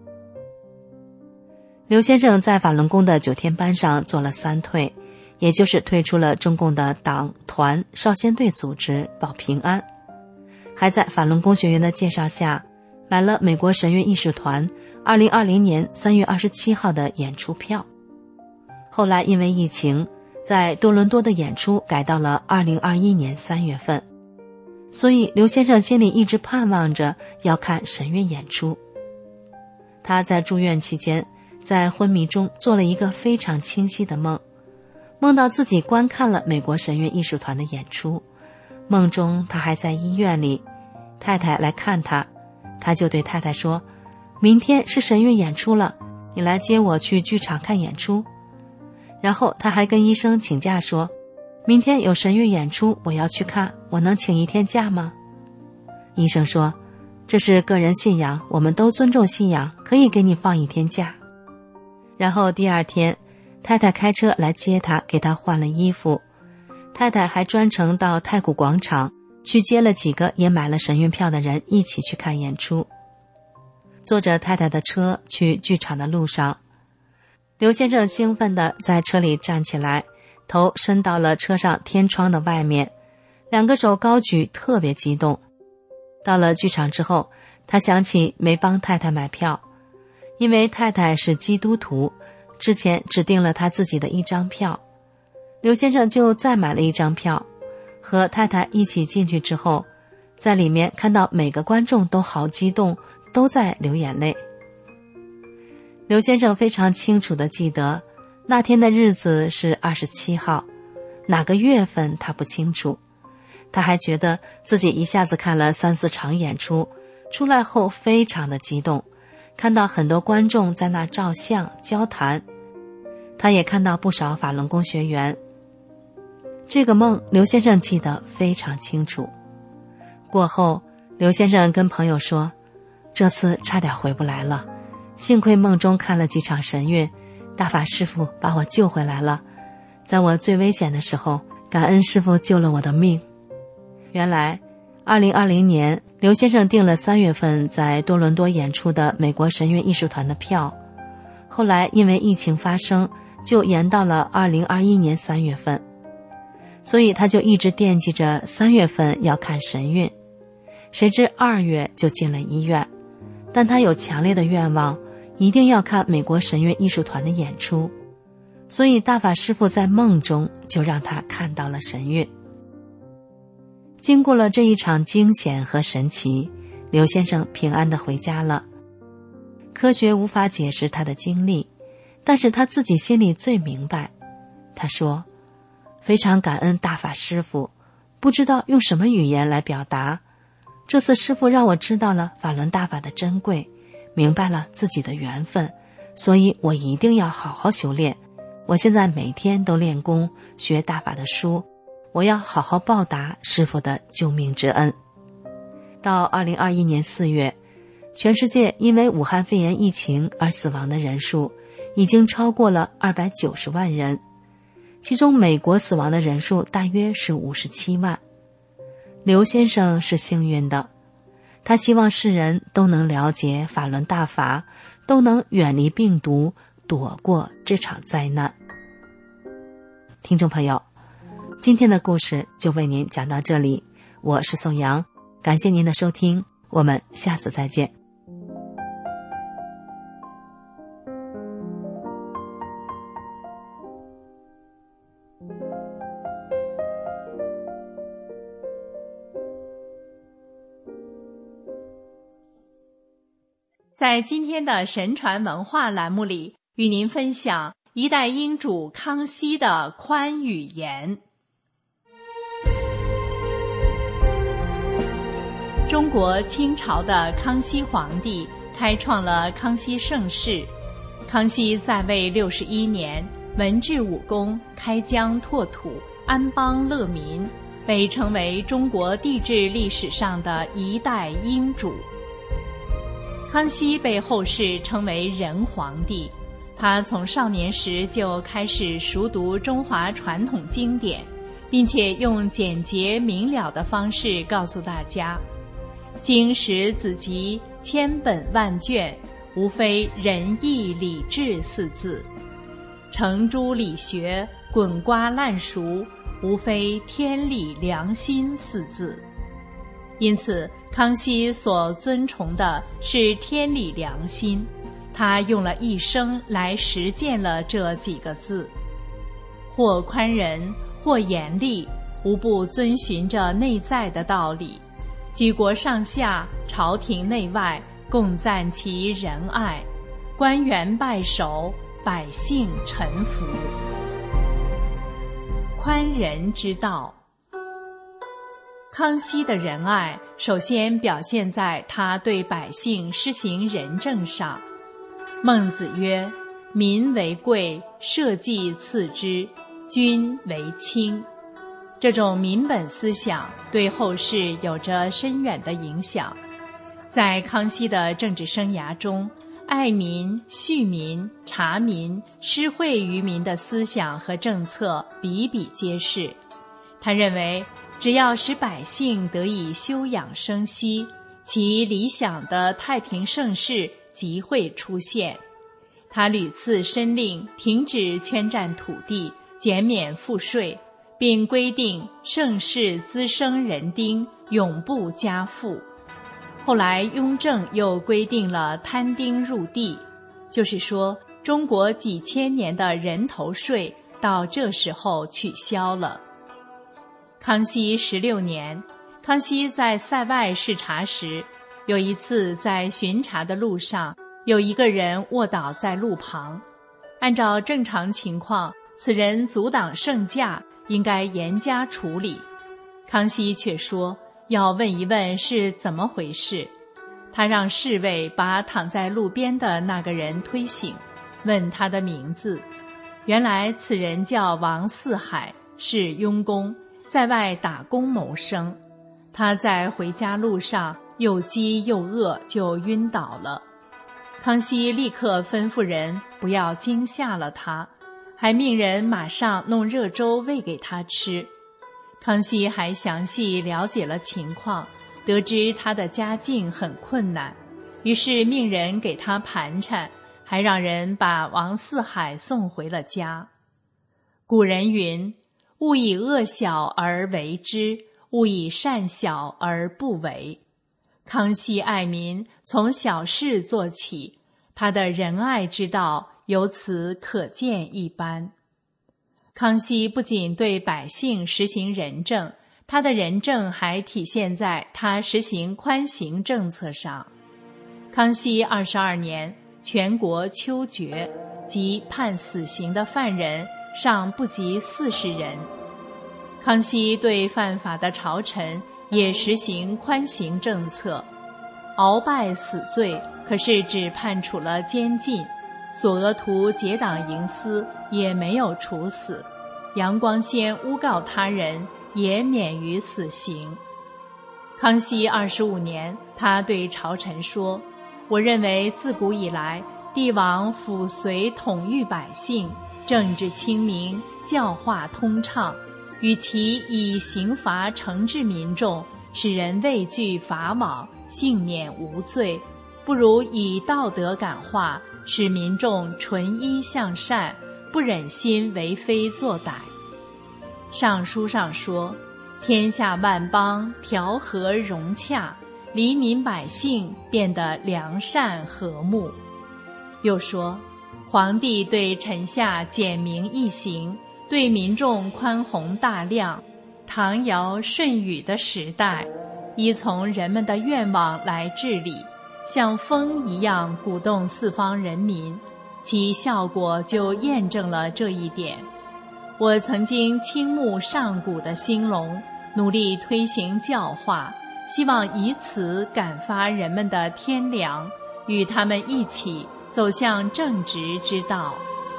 刘先生在法轮功的九天班上做了三退，也就是退出了中共的党团少先队组织保平安，还在法轮功学员的介绍下买了美国神韵艺术团二零二零年三月二十七号的演出票。后来因为疫情，在多伦多的演出改到了二零二一年三月份，所以刘先生心里一直盼望着要看神韵演出。他在住院期间，在昏迷中做了一个非常清晰的梦，梦到自己观看了美国神韵艺术团的演出，梦中他还在医院里，太太来看他，他就对太太说，明天是神韵演出了，你来接我去剧场看演出。然后他还跟医生请假说，明天有神韵演出，我要去看，我能请一天假吗？医生说，这是个人信仰，我们都尊重信仰，可以给你放一天假。然后第二天，太太开车来接他，给他换了衣服。太太还专程到太古广场去接了几个也买了神韵票的人一起去看演出。坐着太太的车去剧场的路上，刘先生兴奋地在车里站起来，头伸到了车上天窗的外面，两个手高举，特别激动。到了剧场之后，他想起没帮太太买票，因为太太是基督徒，之前只订了他自己的一张票。刘先生就再买了一张票，和太太一起进去之后，在里面看到每个观众都好激动，都在流眼泪。刘先生非常清楚地记得那天的日子是二十七号，哪个月份他不清楚， 他还觉得自己一下子看了三四场演出，出来后非常的激动，看到很多观众在那照相交谈，他也看到不少法轮功学员。这个梦刘先生记得非常清楚。过后刘先生跟朋友说，这次差点回不来了，幸亏梦中看了几场神韵，大法师父把我救回来了，在我最危险的时候，感恩师父救了我的命。原来二零二零年刘先生订了三月份在多伦多演出的美国神韵艺术团的票，后来因为疫情发生，就延到了二零二一年三月份，所以他就一直惦记着三月份要看神韵。谁知二月就进了医院，但他有强烈的愿望，一定要看美国神韵艺术团的演出，所以大法师父在梦中就让他看到了神韵。经过了这一场惊险和神奇，刘先生平安地回家了。科学无法解释他的经历，但是他自己心里最明白。他说，非常感恩大法师父，不知道用什么语言来表达，这次师父让我知道了法轮大法的珍贵，明白了自己的缘分，所以我一定要好好修炼。我现在每天都练功，学大法的书，我要好好报答师父的救命之恩。到二零二一年四月，全世界因为武汉肺炎疫情而死亡的人数已经超过了二百九十万人，其中美国死亡的人数大约是五十七万。刘先生是幸运的，他希望世人都能了解法轮大法，都能远离病毒，躲过这场灾难。听众朋友，今天的故事就为您讲到这里，我是宋阳，感谢您的收听，我们下次再见。 在今天的神传文化栏目里，与您分享一代英主康熙的宽语言。中国清朝的康熙皇帝开创了康熙盛世。康熙在位六十一年，文治武功，开疆拓土，安邦乐民，被称为中国帝制历史上的一代英主。康熙被后世称为仁皇帝，他从少年时就开始熟读中华传统经典，并且用简洁明了的方式告诉大家，经史子集千本万卷，无非仁义礼智四字，程朱理学滚瓜烂熟，无非天理良心四字。因此康熙所尊崇的是天理良心，他用了一生来实践了这几个字，或宽仁，或严厉，无不遵循着内在的道理，举国上下，朝廷内外共赞其仁爱，官员拜首，百姓臣服。宽仁之道，康熙的仁爱首先表现在他对百姓施行仁政上。孟子曰：民为贵，社稷次之，君为轻。这种民本思想对后世有着深远的影响。在康熙的政治生涯中，爱民、恤民、察民、施惠于民的思想和政策比比皆是。他认为只要使百姓得以休养生息，其理想的太平盛世即会出现。他屡次申令停止圈占土地，减免赋税，并规定盛世滋生人丁，永不加赋。后来雍正又规定了摊丁入地，就是说中国几千年的人头税到这时候取消了。康熙十六年，康熙在塞外视察时，有一次在巡查的路上，有一个人卧倒在路旁。按照正常情况，此人阻挡圣驾，应该严加处理。 康熙却说要问一问是怎么回事。他让侍卫把躺在路边的那个人推醒，问他的名字。原来此人叫王四海，是佣工，在外打工谋生。他在回家路上又饥又饿，就晕倒了。康熙立刻吩咐人不要惊吓了他，还命人马上弄热粥喂给他吃。康熙还详细了解了情况，得知他的家境很困难，于是命人给他盘缠，还让人把王四海送回了家。古人云：勿以恶小而为之，勿以善小而不为。康熙爱民，从小事做起，他的仁爱之道由此可见一斑。康熙不仅对百姓实行仁政，他的仁政还体现在他实行宽刑政策上。康熙二十二年，全国秋决，即判死刑的犯人尚不及四十人。康熙对犯法的朝臣也实行宽刑政策，鳌拜死罪，可是只判处了监禁；索额图结党营私也没有处死；杨光先诬告他人也免于死刑。康熙二十五年，他对朝臣说：我认为自古以来，帝王抚绥统御百姓，政治清明，教化通畅，与其以刑罚惩治民众，使人畏惧法网，幸免无罪，不如以道德感化，使民众纯一向善，不忍心为非作歹。上书上说：天下万邦调和融洽，黎民百姓变得良善和睦。又说，皇帝对臣下简明易行，对民众宽宏大量。唐尧舜禹的时代，依从人们的愿望来治理，像风一样鼓动四方人民，其效果就验证了这一点。我曾经倾慕上古的兴隆，努力推行教化，希望以此感发人们的天良，与他们一起走向正直之道。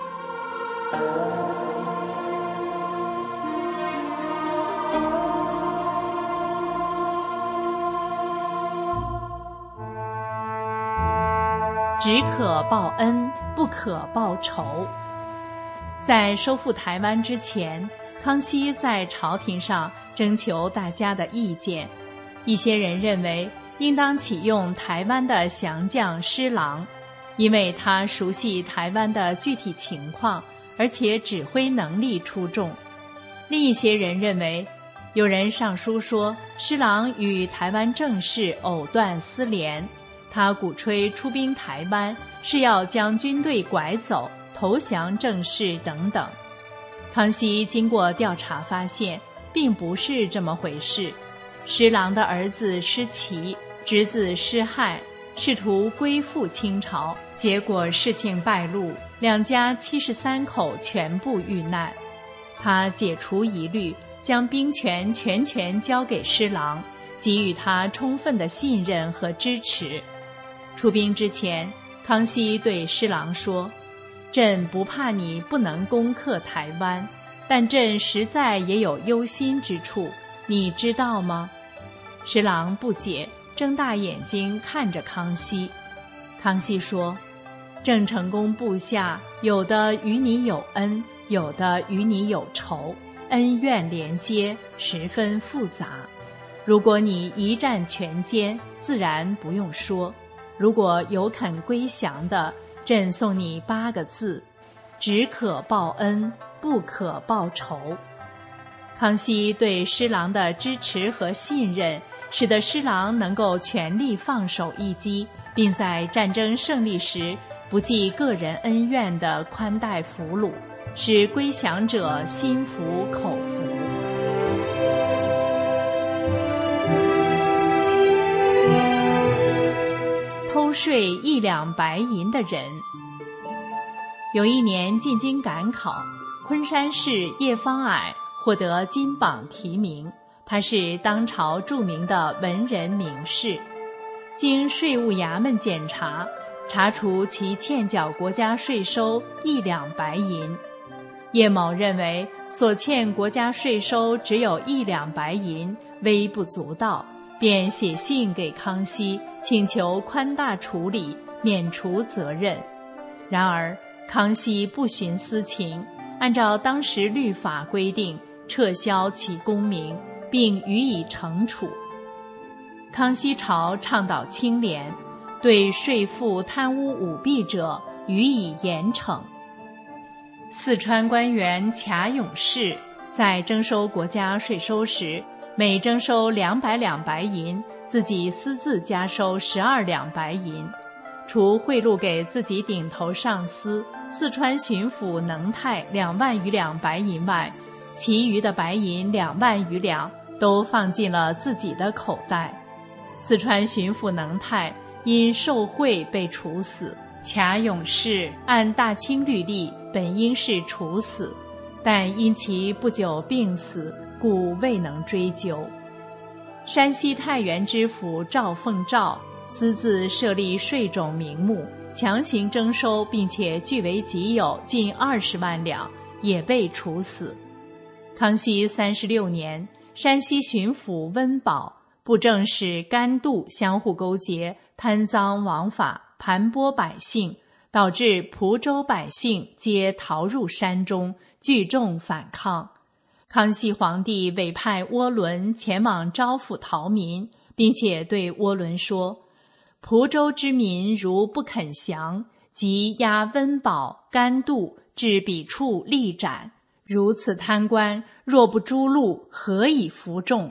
只可报恩，不可报仇。在收复台湾之前，康熙在朝廷上征求大家的意见。一些人认为应当启用台湾的降将施琅，因为他熟悉台湾的具体情况，而且指挥能力出众。另一些人认为，有人上书说施琅与台湾政事藕断丝连，他鼓吹出兵台湾是要将军队拐走，投降郑氏等等。康熙经过调查发现，并不是这么回事。施琅的儿子施琦、侄子施翰试图归附清朝，结果事情败露，两家七十三口全部遇难。他解除疑虑，将兵权全权交给施琅，给予他充分的信任和支持。出兵之前，康熙对施琅说：朕不怕你不能攻克台湾，但朕实在也有忧心之处，你知道吗？施琅不解，睁大眼睛看着康熙。康熙说：郑成功部下有的与你有恩，有的与你有仇，恩怨连接，十分复杂。如果你一战全歼，自然不用说；如果有肯归降的，朕送你八个字：只可报恩，不可报仇。康熙对施琅的支持和信任，使得施琅能够全力放手一击，并在战争胜利时不计个人恩怨地宽待俘虏，使归降者心服口服。偷税一两白银的人。有一年进京赶考，昆山市叶方矮获得金榜题名， 他是当朝著名的文人名士。经税务衙门检查，查处其欠缴国家税收一两白银。叶某认为所欠国家税收只有一两白银，微不足道，便写信给康熙，请求宽大处理，免除责任。然而康熙不徇私情，按照当时律法规定，撤销其功名，并予以惩处。康熙朝倡导清廉，对税负贪污舞弊者予以严惩。四川官员卡永士在征收国家税收时，每征收两百两白银，自己私自加收十二两白银。除贿赂给自己顶头上司四川巡抚能泰两万余两白银外，其余的白银两万余两都放进了自己的口袋。四川巡抚能泰因受贿被处死，卡永士按大清律例本应是处死，但因其不久病死，故未能追究。山西太原知府赵凤照私自设立税种名目，强行征收并且据为己有近二十万两，也被处死。康熙三十六年，山西巡抚温饱、布政使甘度相互勾结，贪赃枉法，盘剥百姓，导致蒲州百姓皆逃入山中，聚众反抗。康熙皇帝委派涡轮前往招抚逃民，并且对涡轮说：蒲州之民如不肯降，即押温饱、甘度至彼处立斩。如此贪官，若不诛戮，何以服众？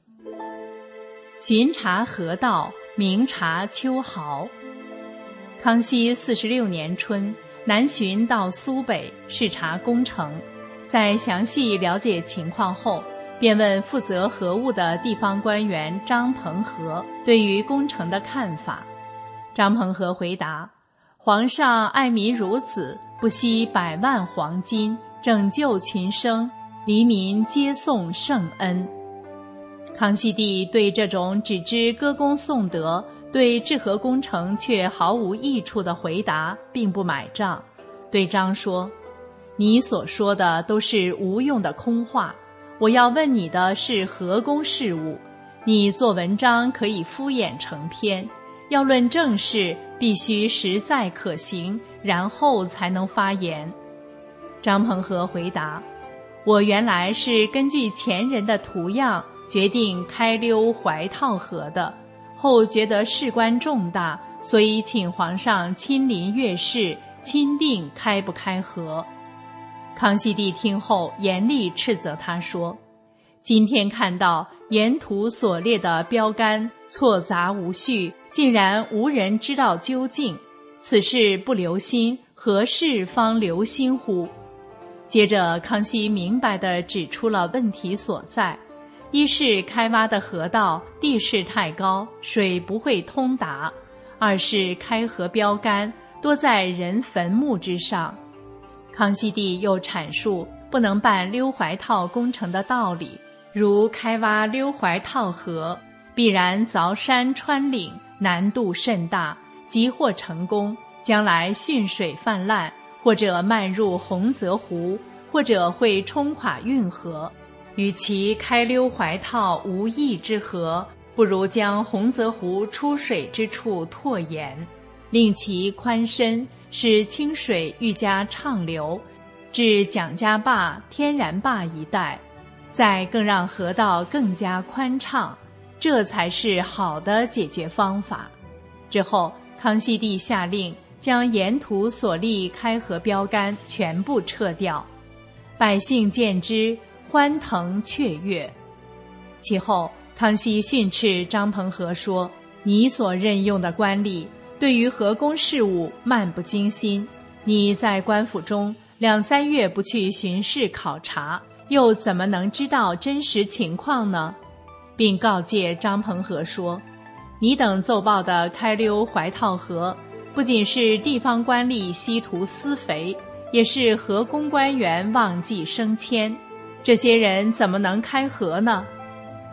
巡查河道，明察秋毫。康熙四十六年春，南巡到苏北视察工程，在详细了解情况后，便问负责河务的地方官员张鹏和对于工程的看法。张鹏和回答：皇上爱民如子，不惜百万黄金，拯救群生，黎民皆颂圣恩。康熙帝对这种只知歌功颂德，对治河工程却毫无益处的回答并不买账，对张说：你所说的都是无用的空话，我要问你的是河工事务。你做文章可以敷衍成篇，要论正事必须实在可行，然后才能发言。张鹏和回答：我原来是根据前人的图样决定开溜怀套河的，后觉得事关重大，所以请皇上亲临阅视，钦定开不开河。康熙帝听后严厉斥责他说：今天看到沿途所列的标杆错杂无序，竟然无人知道究竟，此事不留心，何事方留心乎？接着康熙明白地指出了问题所在：一是开挖的河道地势太高，水不会通达；二是开河标杆多在人坟墓之上。康熙帝又阐述不能办溜怀套工程的道理，如开挖溜怀套河，必然凿山穿岭，难度甚大，即或成功，将来汛水泛滥，或者漫入洪泽湖，或者会冲垮运河。与其开溜怀套无益之河，不如将洪泽湖出水之处拓延，令其宽深，使清水愈加畅流，至蒋家坝、天然坝一带，再更让河道更加宽畅，这才是好的解决方法。之后，康熙帝下令将沿途所立开河标杆全部撤掉，百姓见之，欢腾雀跃。其后，康熙训斥张鹏和说：你所任用的官吏对于河工事务漫不经心，你在官府中两三月不去巡视考察，又怎么能知道真实情况呢？并告诫张鹏和说：你等奏报的开溜怀套河，不仅是地方官吏稀图私肥，也是河工官员忘记升迁，这些人怎么能开河呢？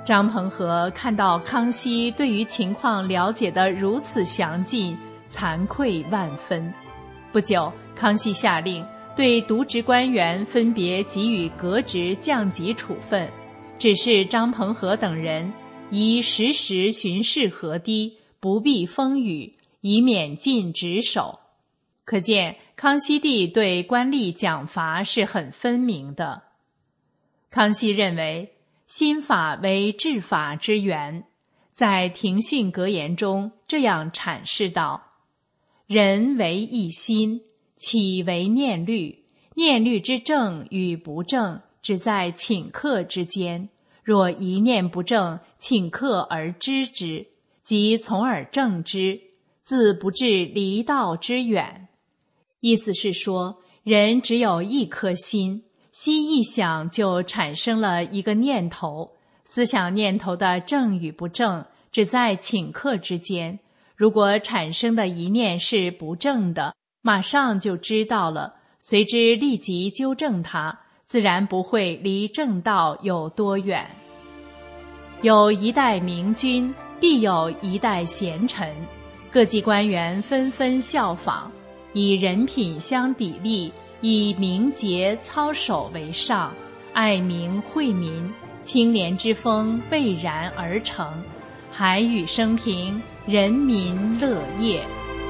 张彭和看到康熙对于情况了解得如此详尽，惭愧万分。不久，康熙下令对渎职官员分别给予革职降级处分，指示张彭和等人宜时时巡视河堤，不避风雨，以免尽职守。可见康熙帝对官吏奖罚是很分明的。康熙认为新法为治法之源，在庭训格言中这样阐释道：人为一心，岂为念律？念律之正与不正，只在顷刻之间。若一念不正，顷刻而知之，即从而正之，自不至离道之远。意思是说，人只有一颗心，心一想就产生了一个念头，思想念头的正与不正，只在顷刻之间。如果产生的一念是不正的，马上就知道了，随之立即纠正它，自然不会离正道有多远。有一代明君，必有一代贤臣，各级官员纷纷效仿，以人品相砥砺，以明节操守为上，爱民惠民，清廉之风蔚然而成，海宇升平，人民乐业。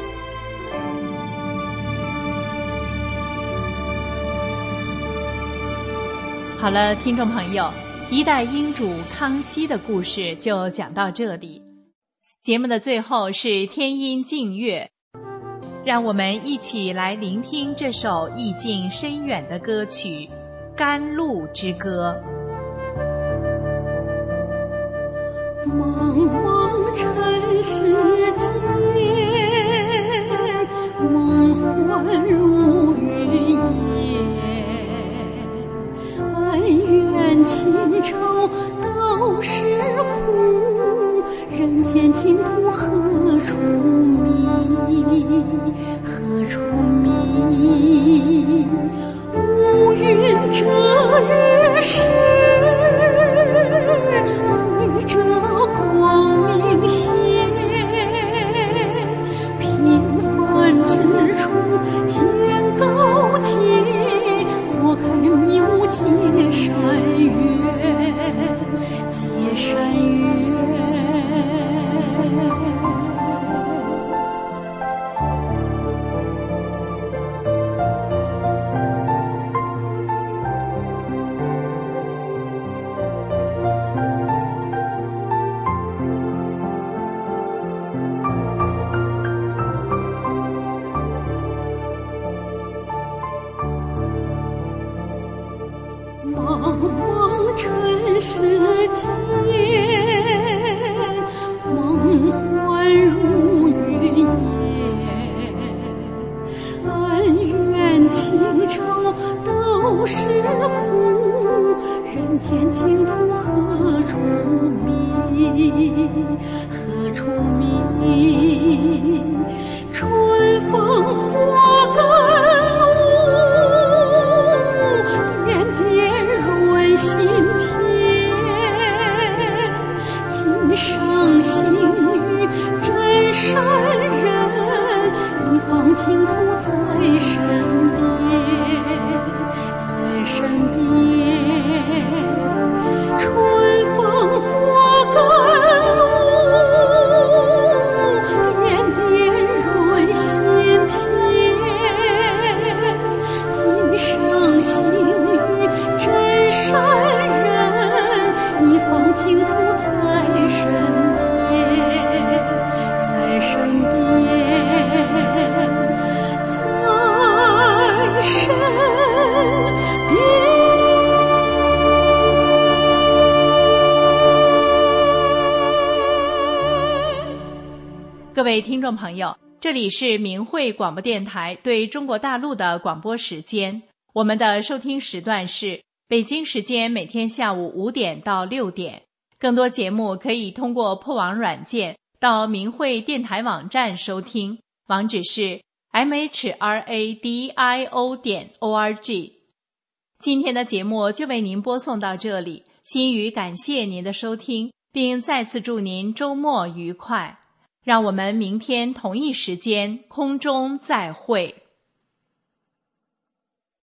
好了，听众朋友，一代英主康熙的故事就讲到这里。节目的最后是天音静乐，让我们一起来聆听这首意境深远的歌曲《甘露之歌》。 茫茫尘世间，梦幻如云烟，恩怨情仇都是苦，人间净土何处觅？何处觅？乌云遮日时，绘着光明线，平凡之处见高洁，拨开迷雾结善缘，结善缘。茫茫尘世间，梦幻如云烟，恩怨情仇都是苦，人间净土何处觅？何处觅？春风花甘露，点点润心田，今生幸遇真善人，一方净土在身边，在身边。春风花甘露，点点润心田，今生幸遇真善人，一方净土在身边，在身边，在身边。 各位听众朋友，这里是明慧广播电台对中国大陆的广播时间，我们的收听时段是北京时间每天下午五点到六点。更多节目可以通过破网软件到明慧电台网站收听，网址是 m h r a d i o 点 o r g。今天的节目就为您播送到这里， 心语感谢您的收听，并再次祝您周末愉快。让我们明天同一时间空中再会。